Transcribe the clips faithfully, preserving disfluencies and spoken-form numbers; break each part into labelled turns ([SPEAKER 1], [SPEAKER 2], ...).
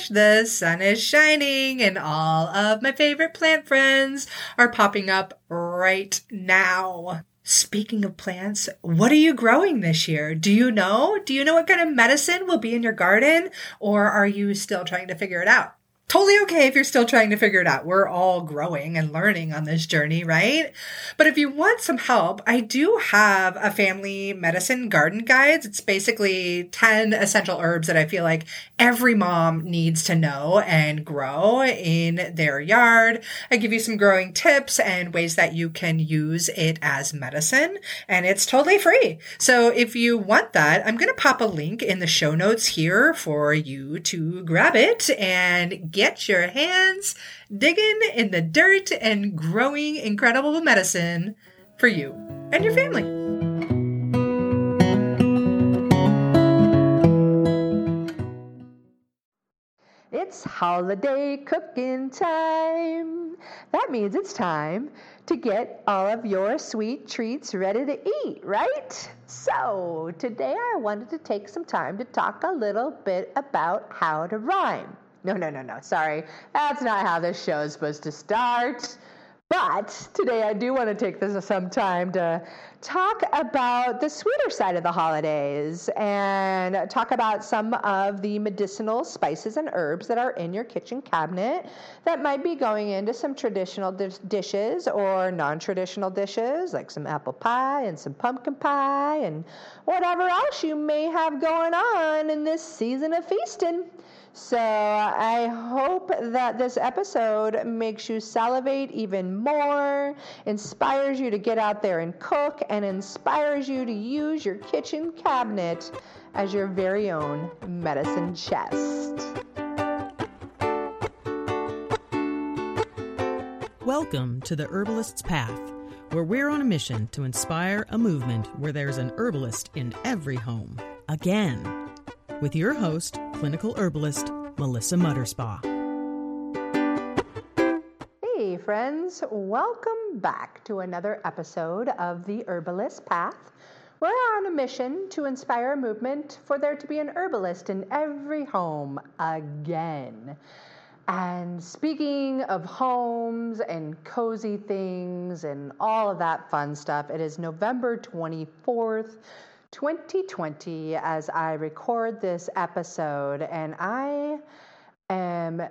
[SPEAKER 1] gosh, the sun is shining and all of my favorite plant friends are popping up right now. Speaking of plants, what are you growing this year? Do you know? Do you know what kind of medicine will be in your garden? Or are you still trying to figure it out? Totally okay if you're still trying to figure it out. We're all growing and learning on this journey, right? But if you want some help, I do have a family medicine garden guides. It's basically ten essential herbs that I feel like every mom needs to know and grow in their yard. I give you some growing tips and ways that you can use it as medicine, and it's totally free. So if you want that, I'm going to pop a link in the show notes here for you to grab it and get your hands digging in the dirt and growing incredible medicine for you and your family.
[SPEAKER 2] It's holiday cooking time. That means it's time to get all of your sweet treats ready to eat, right? So today I wanted to take some time to talk a little bit about how to rhyme. No, no, no, no, sorry. That's not how this show is supposed to start. But today I do want to take this some time to talk about the sweeter side of the holidays and talk about some of the medicinal spices and herbs that are in your kitchen cabinet that might be going into some traditional dish- dishes or non-traditional dishes like some apple pie and some pumpkin pie and whatever else you may have going on in this season of feasting. So I hope that this episode makes you salivate even more, inspires you to get out there and cook, and inspires you to use your kitchen cabinet as your very own medicine chest.
[SPEAKER 3] Welcome to the Herbalist's Path, where we're on a mission to inspire a movement where there's an herbalist in every home. Again. With your host, clinical herbalist, Melissa Mutterspaugh.
[SPEAKER 2] Hey friends, welcome back to another episode of the Herbalist Path. We're on a mission to inspire a movement for there to be an herbalist in every home again. And speaking of homes and cozy things and all of that fun stuff, it is November twenty-fourth, twenty twenty as I record this episode, and I am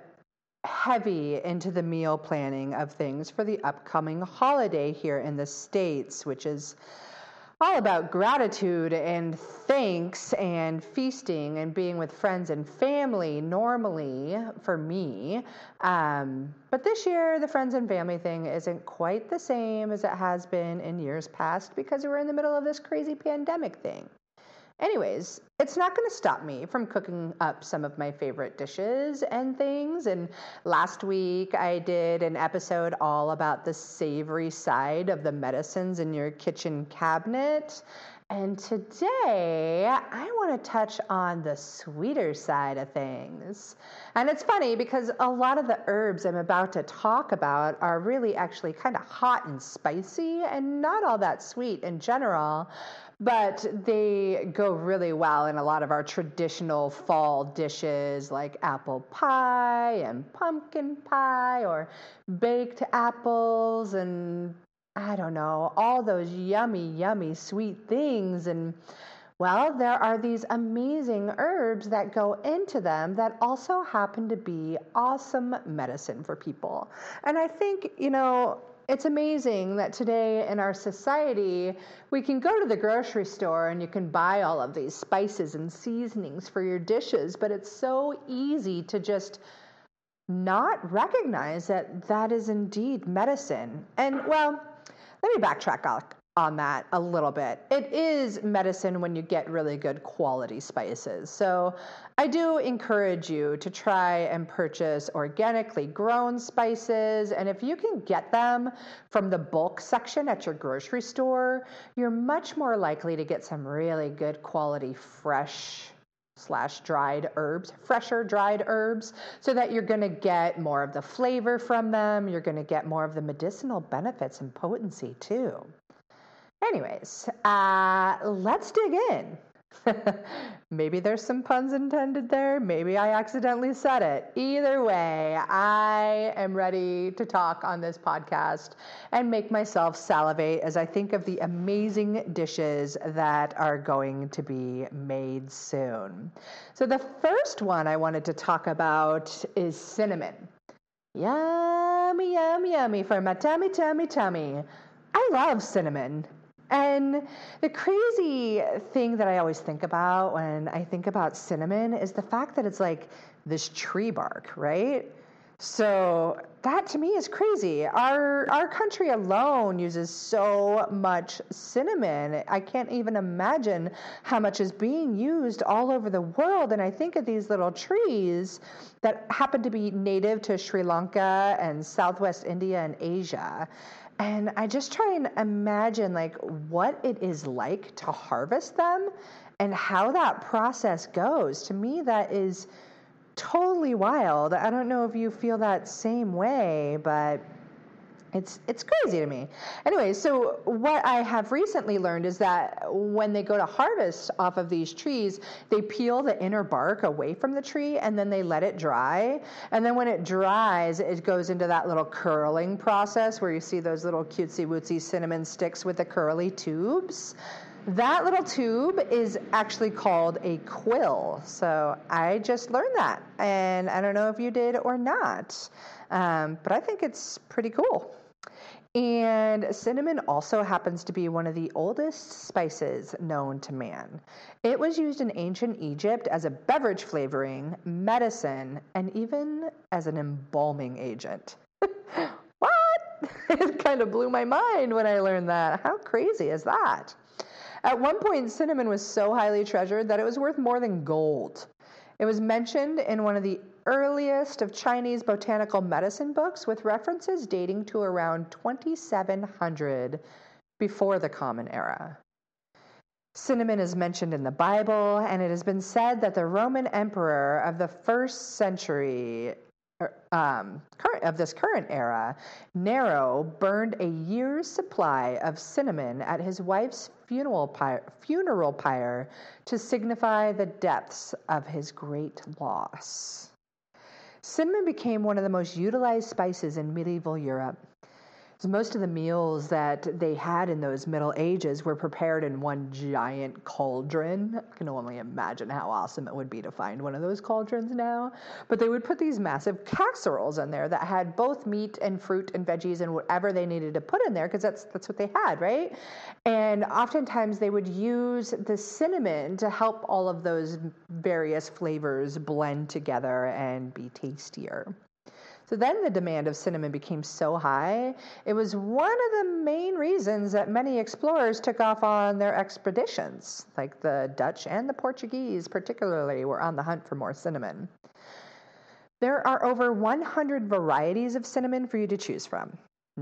[SPEAKER 2] heavy into the meal planning of things for the upcoming holiday here in the States, which is all about gratitude and thanks and feasting and being with friends and family normally for me. Um, but this year, the friends and family thing isn't quite the same as it has been in years past because we're in the middle of this crazy pandemic thing. Anyways, it's not going to stop me from cooking up some of my favorite dishes and things. And last week I did an episode all about the savory side of the medicines in your kitchen cabinet. And today I want to touch on the sweeter side of things. And it's funny because a lot of the herbs I'm about to talk about are really actually kind of hot and spicy and not all that sweet in general. But they go really well in a lot of our traditional fall dishes like apple pie and pumpkin pie or baked apples and I don't know, all those yummy, yummy sweet things. And well, there are these amazing herbs that go into them that also happen to be awesome medicine for people. And I think, you know, it's amazing that today in our society, we can go to the grocery store and you can buy all of these spices and seasonings for your dishes, but it's so easy to just not recognize that that is indeed medicine. And well, let me backtrack on that a little bit. It is medicine when you get really good quality spices. So I do encourage you to try and purchase organically grown spices. And if you can get them from the bulk section at your grocery store, you're much more likely to get some really good quality fresh slash dried herbs, fresher dried herbs, so that you're going to get more of the flavor from them. You're going to get more of the medicinal benefits and potency too. Anyways, uh, let's dig in. Maybe there's some puns intended there. Maybe I accidentally said it. Either way, I am ready to talk on this podcast and make myself salivate as I think of the amazing dishes that are going to be made soon. So the first one I wanted to talk about is cinnamon. Yummy, yummy, yummy for my tummy, tummy, tummy. I love cinnamon. And the crazy thing that I always think about when I think about cinnamon is the fact that it's like this tree bark, right? So that to me is crazy. Our our country alone uses so much cinnamon. I can't even imagine how much is being used all over the world. And I think of these little trees that happen to be native to Sri Lanka and Southwest India and Asia. And I just try and imagine like what it is like to harvest them and how that process goes. To me, that is totally wild. I don't know if you feel that same way, but it's it's crazy to me. Anyway, so what I have recently learned is that when they go to harvest off of these trees, they peel the inner bark away from the tree and then they let it dry. And then when it dries, it goes into that little curling process where you see those little cutesy wootsy cinnamon sticks with the curly tubes. That little tube is actually called a quill. So I just learned that, and I don't know if you did or not, um, but I think it's pretty cool. And cinnamon also happens to be one of the oldest spices known to man. It was used in ancient Egypt as a beverage flavoring, medicine, and even as an embalming agent. What? It kind of blew my mind when I learned that. How crazy is that? At one point, cinnamon was so highly treasured that it was worth more than gold. It was mentioned in one of the earliest of Chinese botanical medicine books with references dating to around twenty-seven hundred before the Common Era. Cinnamon is mentioned in the Bible, and it has been said that the Roman emperor of the first century um, current, of this current era, Nero, burned a year's supply of cinnamon at his wife's funeral pyre, funeral pyre to signify the depths of his great loss. Cinnamon became one of the most utilized spices in medieval Europe. Most of the meals that they had in those Middle Ages were prepared in one giant cauldron. I can only imagine how awesome it would be to find one of those cauldrons now. But they would put these massive casseroles in there that had both meat and fruit and veggies and whatever they needed to put in there, because that's that's what they had, right? And oftentimes they would use the cinnamon to help all of those various flavors blend together and be tastier. So then the demand of cinnamon became so high, it was one of the main reasons that many explorers took off on their expeditions. Like the Dutch and the Portuguese particularly were on the hunt for more cinnamon. There are over one hundred varieties of cinnamon for you to choose from.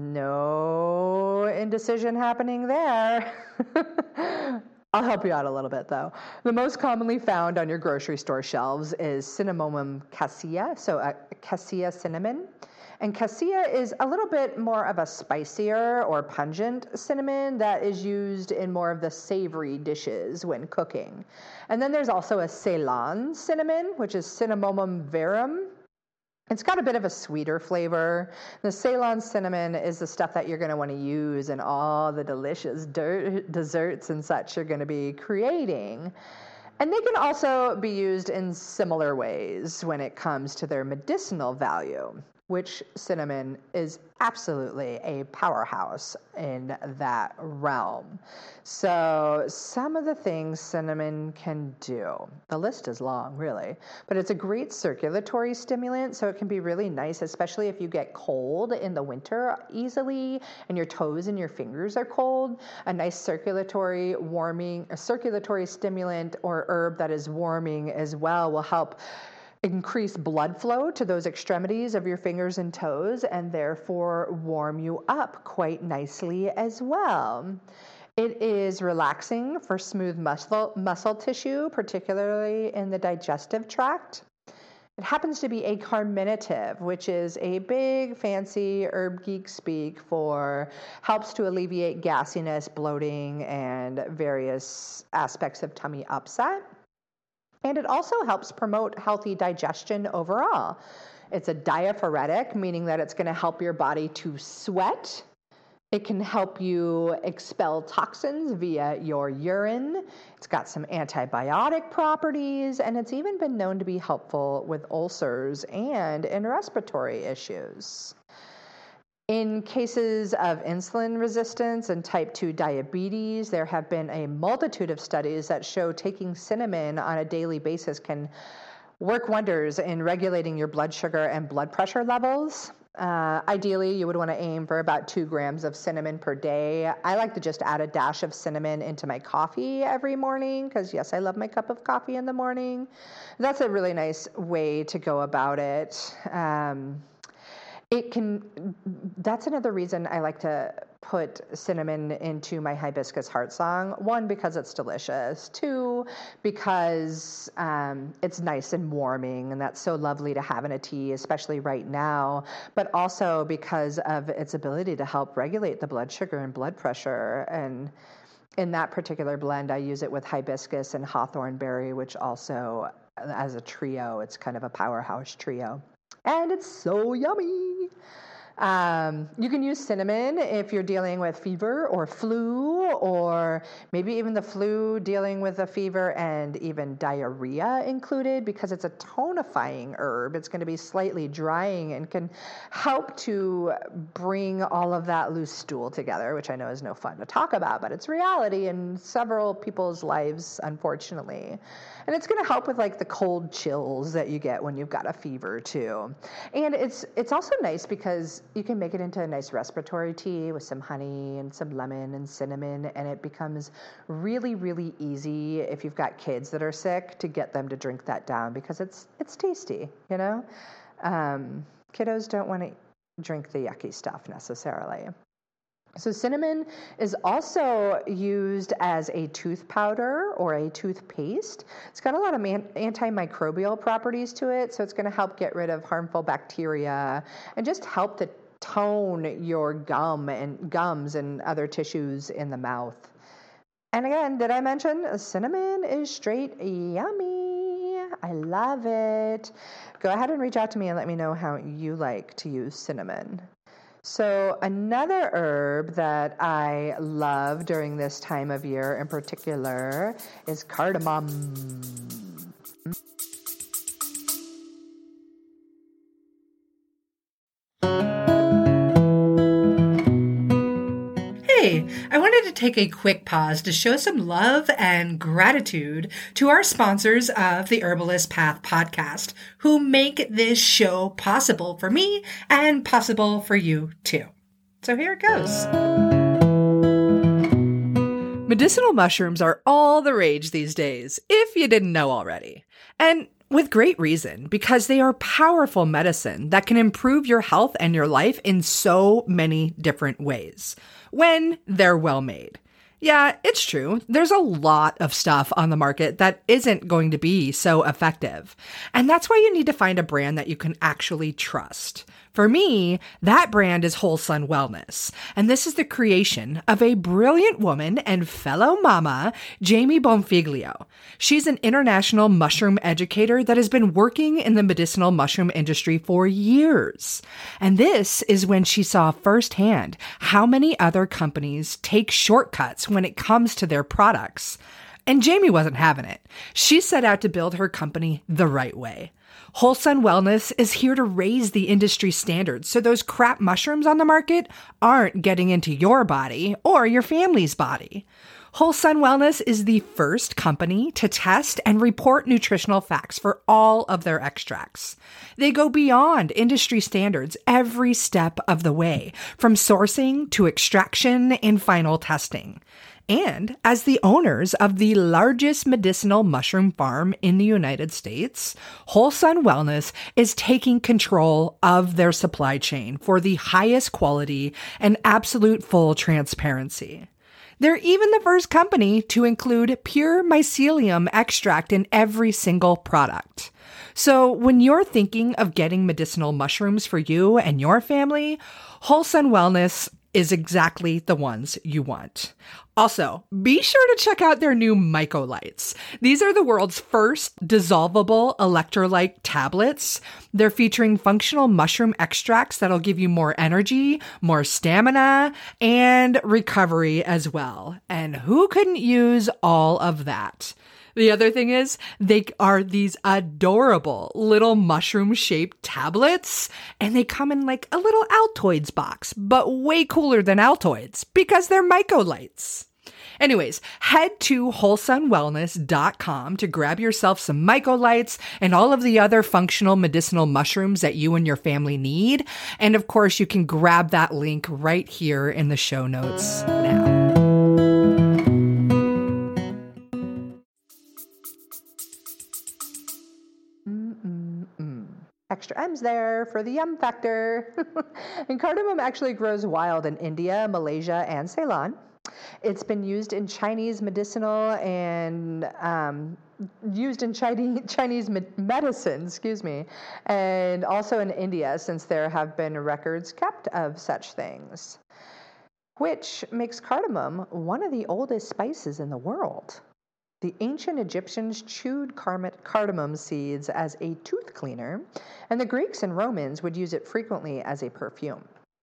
[SPEAKER 2] No indecision happening there. I'll help you out a little bit, though. The most commonly found on your grocery store shelves is Cinnamomum cassia, so a cassia cinnamon. And cassia is a little bit more of a spicier or pungent cinnamon that is used in more of the savory dishes when cooking. And then there's also a Ceylon cinnamon, which is Cinnamomum verum. It's got a bit of a sweeter flavor. The Ceylon cinnamon is the stuff that you're going to want to use in all the delicious dirt, desserts and such you're going to be creating. And they can also be used in similar ways when it comes to their medicinal value, which cinnamon is absolutely a powerhouse in that realm. So some of the things cinnamon can do, the list is long, really, but it's a great circulatory stimulant, so it can be really nice, especially if you get cold in the winter easily and your toes and your fingers are cold. A nice circulatory warming, a circulatory stimulant or herb that is warming as well will help increase blood flow to those extremities of your fingers and toes and therefore warm you up quite nicely as well. It is relaxing for smooth muscle, muscle tissue, particularly in the digestive tract. It happens to be a carminative, which is a big, fancy herb geek speak for helps to alleviate gassiness, bloating, and various aspects of tummy upset. And it also helps promote healthy digestion overall. It's a diaphoretic, meaning that it's going to help your body to sweat. It can help you expel toxins via your urine. It's got some antibiotic properties, and it's even been known to be helpful with ulcers and in respiratory issues. In cases of insulin resistance and type two diabetes, there have been a multitude of studies that show taking cinnamon on a daily basis can work wonders in regulating your blood sugar and blood pressure levels. Uh, ideally, you would want to aim for about two grams of cinnamon per day. I like to just add a dash of cinnamon into my coffee every morning because, yes, I love my cup of coffee in the morning. That's a really nice way to go about it. Um, it can, that's another reason I like to put cinnamon into my hibiscus heart song. One, because it's delicious. Two, because um, it's nice and warming, and that's so lovely to have in a tea, especially right now. But also because of its ability to help regulate the blood sugar and blood pressure. And in that particular blend, I use it with hibiscus and hawthorn berry, which also, as a trio, it's kind of a powerhouse trio. And it's so yummy. Um, you can use cinnamon if you're dealing with fever or flu, or maybe even the flu dealing with a fever and even diarrhea included, because it's a tonifying herb. It's going to be slightly drying and can help to bring all of that loose stool together, which I know is no fun to talk about, but it's reality in several people's lives, unfortunately. And it's going to help with like the cold chills that you get when you've got a fever too. And it's it's also nice because you can make it into a nice respiratory tea with some honey and some lemon and cinnamon, and it becomes really, really easy if you've got kids that are sick to get them to drink that down because it's it's tasty, you know? Um, kiddos don't want to drink the yucky stuff necessarily. So cinnamon is also used as a tooth powder or a toothpaste. It's got a lot of man- antimicrobial properties to it, so it's going to help get rid of harmful bacteria and just help to tone your gum and gums and other tissues in the mouth. And again, did I mention cinnamon is straight yummy? I love it. Go ahead and reach out to me and let me know how you like to use cinnamon. So another herb that I love during this time of year in particular is cardamom.
[SPEAKER 1] Hey, I wanted to take a quick pause to show some love and gratitude to our sponsors of the Herbalist Path podcast, who make this show possible for me and possible for you too. So here it goes. Medicinal mushrooms are all the rage these days, if you didn't know already. And with great reason, because they are powerful medicine that can improve your health and your life in so many different ways when they're well made. Yeah, it's true. There's a lot of stuff on the market that isn't going to be so effective. And that's why you need to find a brand that you can actually trust. For me, that brand is Whole Sun Wellness. And this is the creation of a brilliant woman and fellow mama, Jamie Bonfiglio. She's an international mushroom educator that has been working in the medicinal mushroom industry for years. And this is when she saw firsthand how many other companies take shortcuts when it comes to their products. And Jamie wasn't having it. She set out to build her company the right way. Whole Sun Wellness is here to raise the industry standards so those crap mushrooms on the market aren't getting into your body or your family's body. Whole Sun Wellness is the first company to test and report nutritional facts for all of their extracts. They go beyond industry standards every step of the way, from sourcing to extraction and final testing. And as the owners of the largest medicinal mushroom farm in the United States, Whole Sun Wellness is taking control of their supply chain for the highest quality and absolute full transparency. They're even the first company to include pure mycelium extract in every single product. So when you're thinking of getting medicinal mushrooms for you and your family, Whole Sun Wellness is exactly the ones you want. Also, be sure to check out their new Mycolites. These are the world's first dissolvable electrolyte tablets. They're featuring functional mushroom extracts that'll give you more energy, more stamina, and recovery as well. And who couldn't use all of that? The other thing is, they are these adorable little mushroom-shaped tablets, and they come in like a little Altoids box, but way cooler than Altoids because they're Mycolites. Anyways, head to whole sun wellness dot com to grab yourself some Mycolites and all of the other functional medicinal mushrooms that you and your family need. And of course, you can grab that link right here in the show notes now.
[SPEAKER 2] Extra M's there for the yum factor. And cardamom actually grows wild in India, Malaysia, and Ceylon. It's been used in Chinese medicinal and um, used in Chinese Chinese medicine, excuse me, and also in India, since there have been records kept of such things, which makes cardamom one of the oldest spices in the world. The ancient Egyptians chewed cardamom seeds as a tooth cleaner, and the Greeks and Romans would use it frequently as a perfume.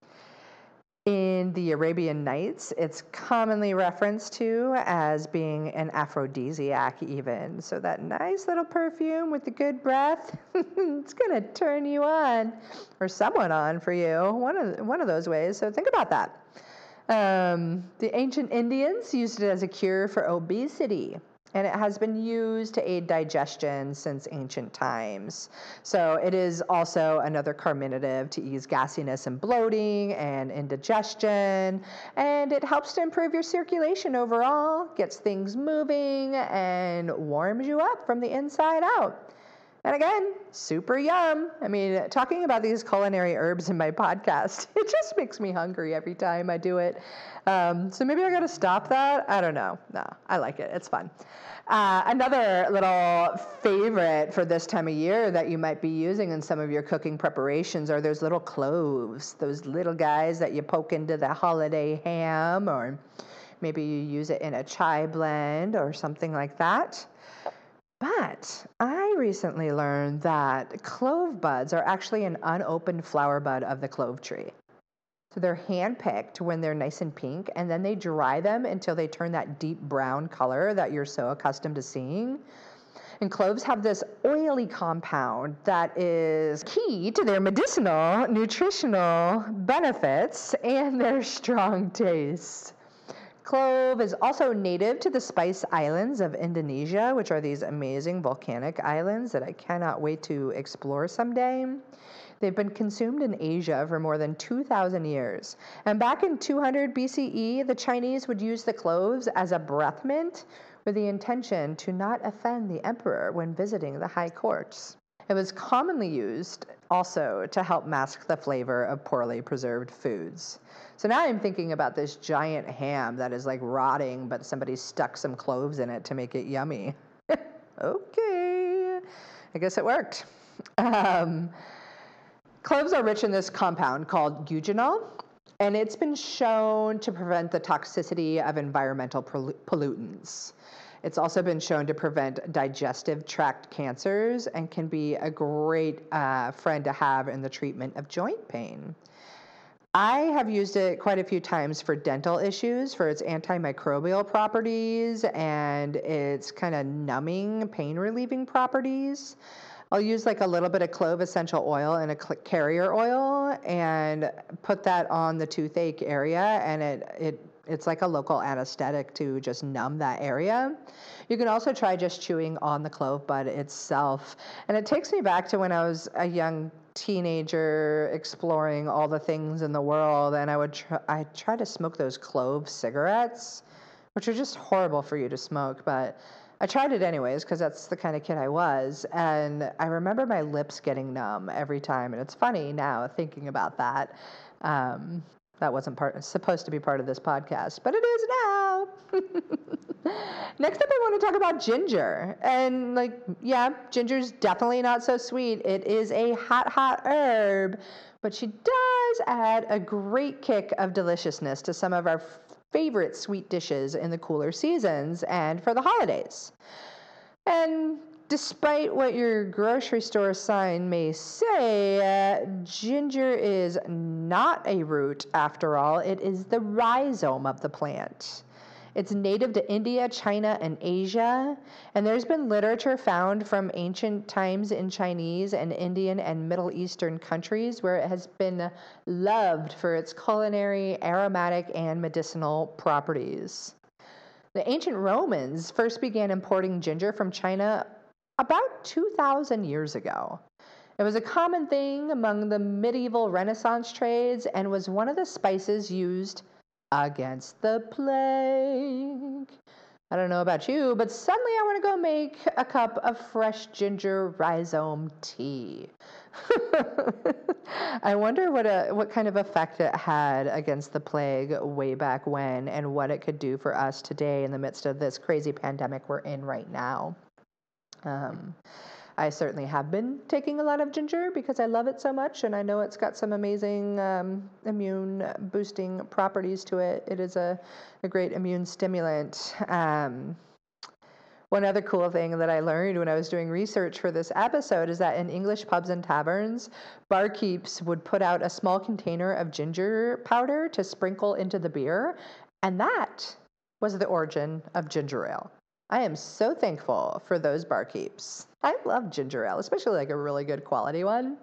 [SPEAKER 2] In the Arabian Nights, it's commonly referenced to as being an aphrodisiac even. So that nice little perfume with the good breath, it's going to turn you on, or someone on for you, one of, one of those ways. So think about that. Um, the ancient Indians used it as a cure for obesity, and it has been used to aid digestion since ancient times. So it is also another carminative to ease gassiness and bloating and indigestion, and it helps to improve your circulation overall, gets things moving, and warms you up from the inside out. And again, super yum. I mean, talking about these culinary herbs in my podcast, it just makes me hungry every time I do it. Um, so maybe I got to stop that. I don't know. No, I like it. It's fun. Uh, another little favorite for this time of year that you might be using in some of your cooking preparations are those little cloves, those little guys that you poke into the holiday ham, or maybe you use it in a chai blend or something like that. But I recently learned that clove buds are actually an unopened flower bud of the clove tree. So they're hand-picked when they're nice and pink, and then they dry them until they turn that deep brown color that you're so accustomed to seeing. And cloves have this oily compound that is key to their medicinal, nutritional benefits and their strong taste. Clove is also native to the Spice Islands of Indonesia, which are these amazing volcanic islands that I cannot wait to explore someday. They've been consumed in Asia for more than two thousand years. And back in two hundred B C E, the Chinese would use the cloves as a breath mint with the intention to not offend the emperor when visiting the high courts. It was commonly used also to help mask the flavor of poorly preserved foods. So now I'm thinking about this giant ham that is like rotting, but somebody stuck some cloves in it to make it yummy. Okay, I guess it worked. Um, cloves are rich in this compound called eugenol, and it's been shown to prevent the toxicity of environmental pollutants. It's also been shown to prevent digestive tract cancers and can be a great uh, friend to have in the treatment of joint pain. I have used it quite a few times for dental issues for its antimicrobial properties and its kind of numbing, pain-relieving properties. I'll use like a little bit of clove essential oil and a carrier oil and put that on the toothache area, and it it it's like a local anesthetic to just numb that area. You can also try just chewing on the clove bud itself. And it takes me back to when I was a young teenager exploring all the things in the world, and I would try, I try to smoke those clove cigarettes, which are just horrible for you to smoke, but I tried it anyways because that's the kind of kid I was, and I remember my lips getting numb every time, and it's funny now thinking about that. Um, That wasn't part supposed to be part of this podcast, but it is now. Next up, I want to talk about ginger. And like, yeah, ginger's definitely not so sweet. It is a hot, hot herb, but she does add a great kick of deliciousness to some of our favorite sweet dishes in the cooler seasons and for the holidays. And despite what your grocery store sign may say, uh, ginger is not a root after all. It is the rhizome of the plant. It's native to India, China, and Asia, and there's been literature found from ancient times in Chinese and Indian and Middle Eastern countries where it has been loved for its culinary, aromatic, and medicinal properties. The ancient Romans first began importing ginger from China about two thousand years ago. It was a common thing among the medieval Renaissance trades and was one of the spices used against the plague. I don't know about you, but suddenly I want to go make a cup of fresh ginger rhizome tea. I wonder what a what kind of effect it had against the plague way back when and what it could do for us today in the midst of this crazy pandemic we're in right now. Um, I certainly have been taking a lot of ginger because I love it so much, and I know it's got some amazing um, immune boosting properties to it. It is a, a great immune stimulant. Um, one other cool thing that I learned when I was doing research for this episode is that in English pubs and taverns, barkeeps would put out a small container of ginger powder to sprinkle into the beer, and that was the origin of ginger ale. I am so thankful for those barkeeps. I love ginger ale, especially like a really good quality one.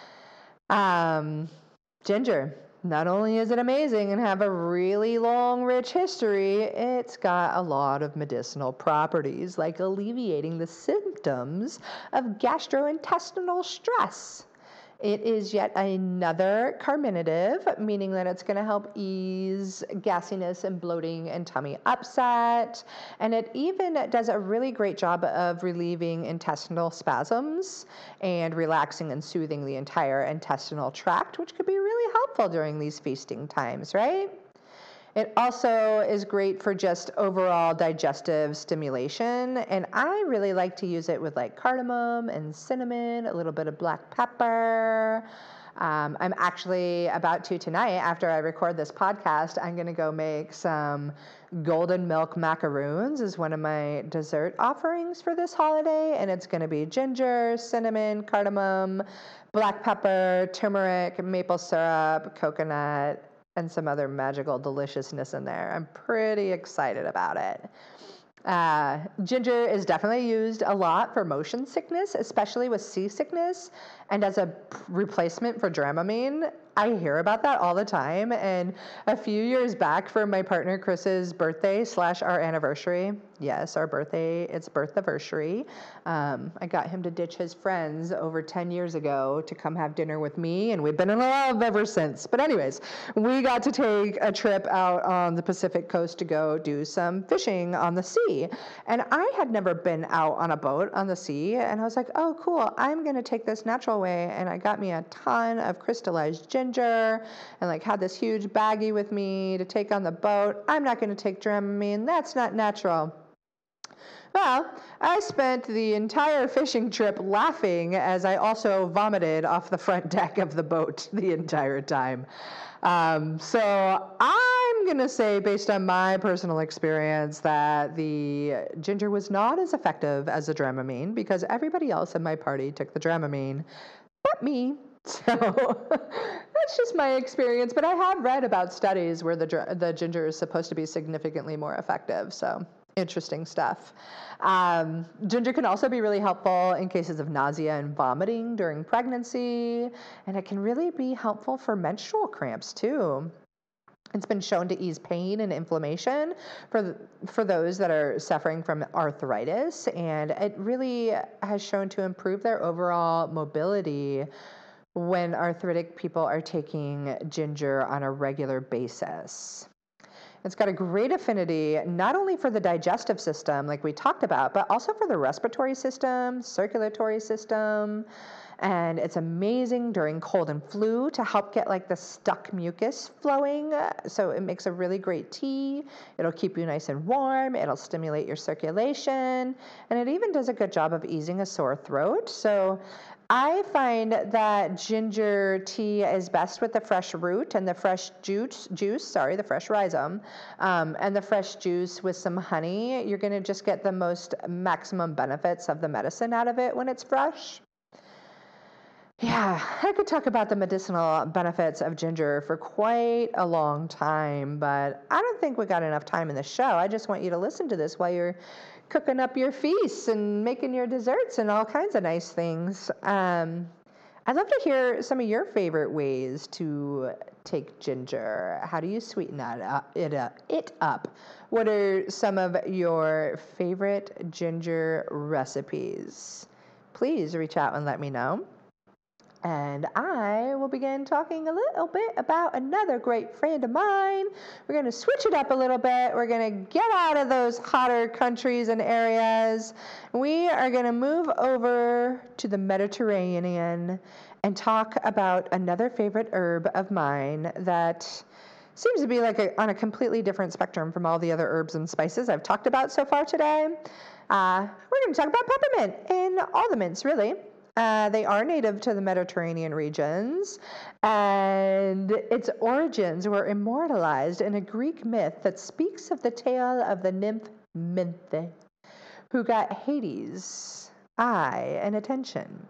[SPEAKER 2] Um, ginger, not only is it amazing and have a really long, rich history, it's got a lot of medicinal properties, like alleviating the symptoms of gastrointestinal stress. It is yet another carminative, meaning that it's going to help ease gassiness and bloating and tummy upset. And it even does a really great job of relieving intestinal spasms and relaxing and soothing the entire intestinal tract, which could be really helpful during these feasting times, right? It also is great for just overall digestive stimulation, and I really like to use it with like cardamom and cinnamon, a little bit of black pepper. Um, I'm actually about to tonight, after I record this podcast, I'm going to go make some golden milk macaroons as one of my dessert offerings for this holiday, and it's going to be ginger, cinnamon, cardamom, black pepper, turmeric, maple syrup, coconut, and some other magical deliciousness in there. I'm pretty excited about it. Uh, ginger is definitely used a lot for motion sickness, especially with seasickness, and as a replacement for Dramamine. I hear about that all the time, and a few years back for my partner Chris's birthday slash our anniversary, yes, our birthday, it's birth-iversary, um, I got him to ditch his friends over ten years ago to come have dinner with me, and we've been in love ever since. But anyways, we got to take a trip out on the Pacific coast to go do some fishing on the sea, and I had never been out on a boat on the sea, and I was like, oh, cool, I'm going to take this natural way, and I got me a ton of crystallized ginger, Ginger, and like had this huge baggie with me to take on the boat. I'm not going to take Dramamine. That's not natural. Well, I spent the entire fishing trip laughing as I also vomited off the front deck of the boat the entire time. Um, so I'm going to say, based on my personal experience, that the ginger was not as effective as the Dramamine because everybody else in my party took the Dramamine, but me. So that's just my experience, but I have read about studies where the the ginger is supposed to be significantly more effective, so interesting stuff. Um, ginger can also be really helpful in cases of nausea and vomiting during pregnancy, and it can really be helpful for menstrual cramps too. It's been shown to ease pain and inflammation for the, for those that are suffering from arthritis, and it really has shown to improve their overall mobility when arthritic people are taking ginger on a regular basis. It's got a great affinity not only for the digestive system, like we talked about, but also for the respiratory system, circulatory system, And it's amazing during cold and flu to help get like the stuck mucus flowing. So it makes a really great tea. It'll keep you nice and warm. It'll stimulate your circulation. And it even does a good job of easing a sore throat. So I find that ginger tea is best with the fresh root and the fresh juice, juice, sorry, the fresh rhizome, um, and the fresh juice with some honey. You're going to just get the most maximum benefits of the medicine out of it when it's fresh. Yeah, I could talk about the medicinal benefits of ginger for quite a long time, but I don't think we got enough time in the show. I just want you to listen to this while you're cooking up your feasts and making your desserts and all kinds of nice things. Um, I'd love to hear some of your favorite ways to take ginger. How do you sweeten that up, it, up, it up? What are some of your favorite ginger recipes? Please reach out and let me know. And I will begin talking a little bit about another great friend of mine. We're going to switch it up a little bit. We're going to get out of those hotter countries and areas. We are going to move over to the Mediterranean and talk about another favorite herb of mine that seems to be like a, on a completely different spectrum from all the other herbs and spices I've talked about so far today. Uh, we're going to talk about peppermint and all the mints, really. Uh, they are native to the Mediterranean regions, and its origins were immortalized in a Greek myth that speaks of the tale of the nymph Minthe, who got Hades' eye and attention.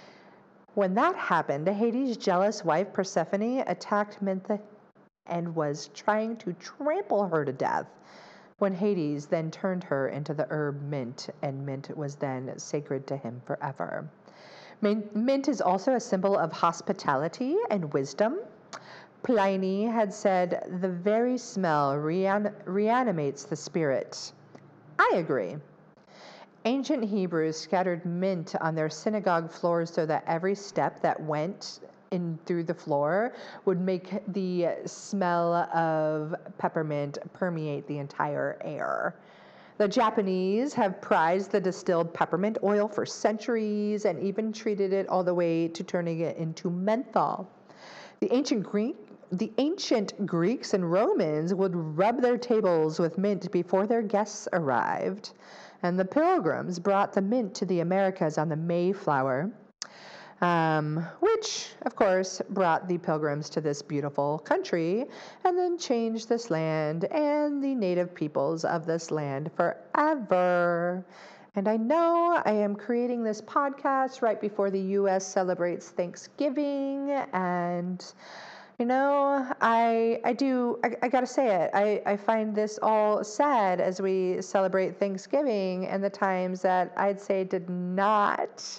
[SPEAKER 2] When that happened, Hades' jealous wife Persephone attacked Minthe and was trying to trample her to death, when Hades then turned her into the herb mint, and mint was then sacred to him forever. Mint is also a symbol of hospitality and wisdom. Pliny had said, "The very smell rean- reanimates the spirit." I agree. Ancient Hebrews scattered mint on their synagogue floors so that every step that went in through the floor would make the smell of peppermint permeate the entire air. The Japanese have prized the distilled peppermint oil for centuries and even treated it all the way to turning it into menthol. The ancient Greek, the ancient Greeks and Romans would rub their tables with mint before their guests arrived, and the Pilgrims brought the mint to the Americas on the Mayflower, um, which, of course, brought the Pilgrims to this beautiful country and then changed this land and the native peoples of this land forever. And I know I am creating this podcast right before the U S celebrates Thanksgiving, and you know, I I do, I, I gotta say it, I, I find this all sad as we celebrate Thanksgiving and the times that I'd say did not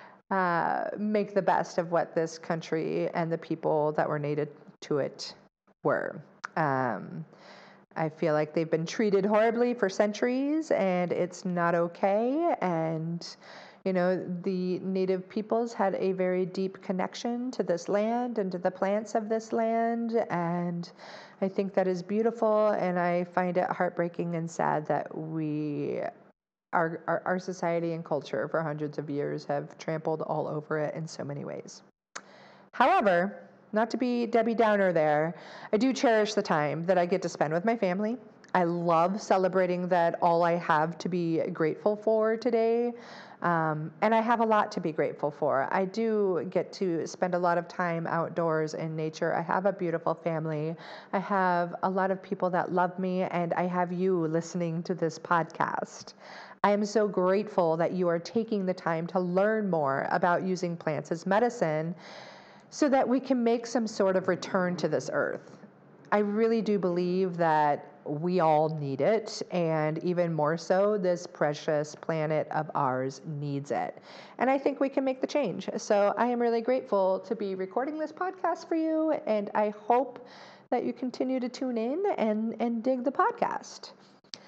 [SPEAKER 2] Uh, make the best of what this country and the people that were native to it were. Um, I feel like they've been treated horribly for centuries, and it's not okay. And, you know, the native peoples had a very deep connection to this land and to the plants of this land. And I think that is beautiful, and I find it heartbreaking and sad that we Our, our our society and culture for hundreds of years have trampled all over it in so many ways. However, not to be Debbie Downer there, I do cherish the time that I get to spend with my family. I love celebrating that all I have to be grateful for today. Um, and I have a lot to be grateful for. I do get to spend a lot of time outdoors in nature. I have a beautiful family. I have a lot of people that love me, and I have you listening to this podcast. I am so grateful that you are taking the time to learn more about using plants as medicine so that we can make some sort of return to this earth. I really do believe that we all need it, and even more so, this precious planet of ours needs it. And I think we can make the change. So I am really grateful to be recording this podcast for you, and I hope that you continue to tune in and, and dig the podcast.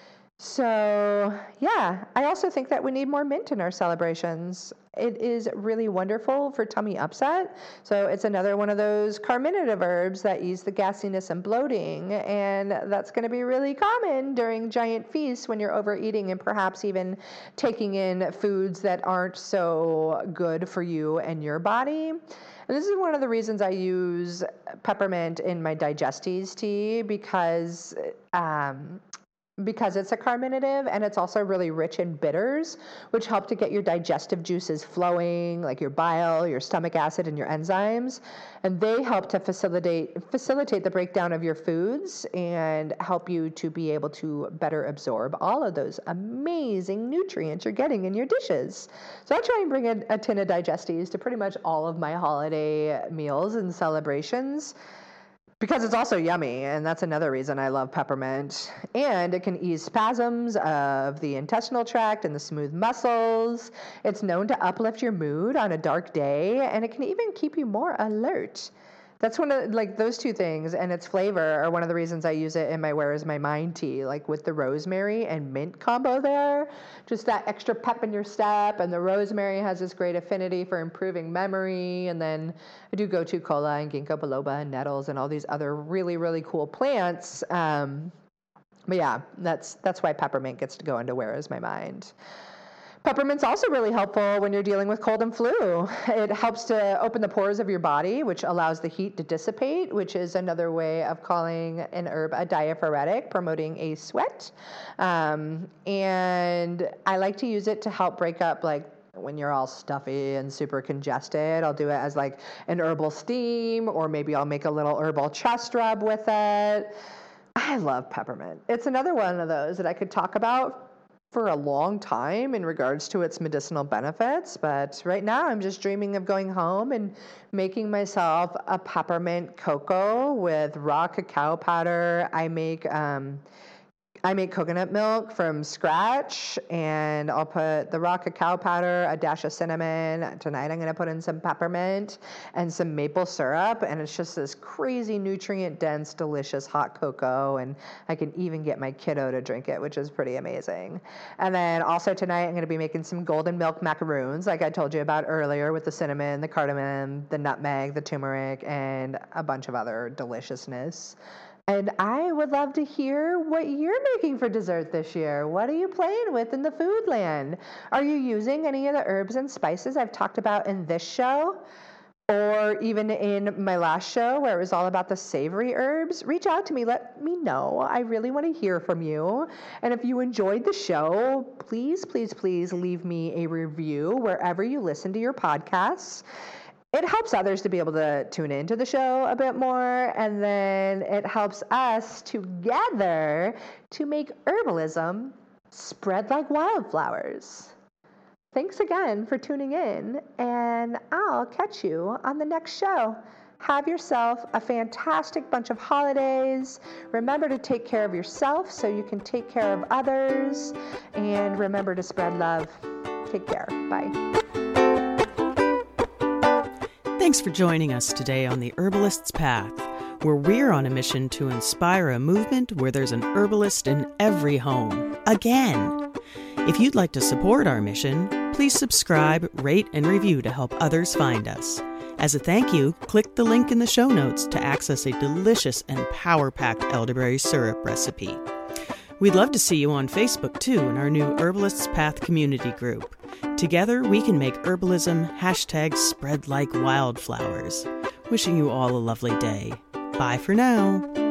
[SPEAKER 2] So, yeah, I also think that we need more mint in our celebrations. It is really wonderful for tummy upset. So it's another one of those carminative herbs that ease the gassiness and bloating. And that's going to be really common during giant feasts when you're overeating and perhaps even taking in foods that aren't so good for you and your body. And this is one of the reasons I use peppermint in my Digestes tea because um, because it's a carminative and it's also really rich in bitters, which help to get your digestive juices flowing, like your bile, your stomach acid, and your enzymes. And they help to facilitate facilitate the breakdown of your foods and help you to be able to better absorb all of those amazing nutrients you're getting in your dishes. So I try and bring a, a tin of Digestes to pretty much all of my holiday meals and celebrations, because it's also yummy, and that's another reason I love peppermint. And it can ease spasms of the intestinal tract and the smooth muscles. It's known to uplift your mood on a dark day, and it can even keep you more alert. That's one of, like, those two things, and its flavor are one of the reasons I use it in my Where Is My Mind tea, like with the rosemary and mint combo there. Just that extra pep in your step, and the rosemary has this great affinity for improving memory, and then I do gotu kola and ginkgo biloba and nettles and all these other really, really cool plants. Um, but yeah, that's that's why peppermint gets to go into Where Is My Mind. Peppermint's also really helpful when you're dealing with cold and flu. It helps to open the pores of your body, which allows the heat to dissipate, which is another way of calling an herb a diaphoretic, promoting a sweat. Um, and I like to use it to help break up, like, when you're all stuffy and super congested. I'll do it as like an herbal steam, or maybe I'll make a little herbal chest rub with it. I love peppermint. It's another one of those that I could talk about for a long time in regards to its medicinal benefits, but right now I'm just dreaming of going home and making myself a peppermint cocoa with raw cacao powder. I make um, I make coconut milk from scratch, and I'll put the raw cacao powder, a dash of cinnamon. Tonight I'm going to put in some peppermint and some maple syrup, and it's just this crazy nutrient-dense, delicious hot cocoa, and I can even get my kiddo to drink it, which is pretty amazing. And then also tonight I'm going to be making some golden milk macaroons, like I told you about earlier, with the cinnamon, the cardamom, the nutmeg, the turmeric, and a bunch of other deliciousness. And I would love to hear what you're making for dessert this year. What are you playing with in the food land? Are you using any of the herbs and spices I've talked about in this show? Or even in my last show where it was all about the savory herbs? Reach out to me. Let me know. I really want to hear from you. And if you enjoyed the show, please, please, please leave me a review wherever you listen to your podcasts. It helps others to be able to tune into the show a bit more, and then it helps us together to make herbalism spread like wildflowers. Thanks again for tuning in, and I'll catch you on the next show. Have yourself a fantastic bunch of holidays. Remember to take care of yourself so you can take care of others, and remember to spread love. Take care. Bye.
[SPEAKER 3] Thanks for joining us today on the Herbalist's Path, where we're on a mission to inspire a movement where there's an herbalist in every home. Again! If you'd like to support our mission, please subscribe, rate, and review to help others find us. As a thank you, click the link in the show notes to access a delicious and power-packed elderberry syrup recipe. We'd love to see you on Facebook, too, in our new Herbalist's Path community group. Together, we can make herbalism hashtag spread like wildflowers. Wishing you all a lovely day. Bye for now.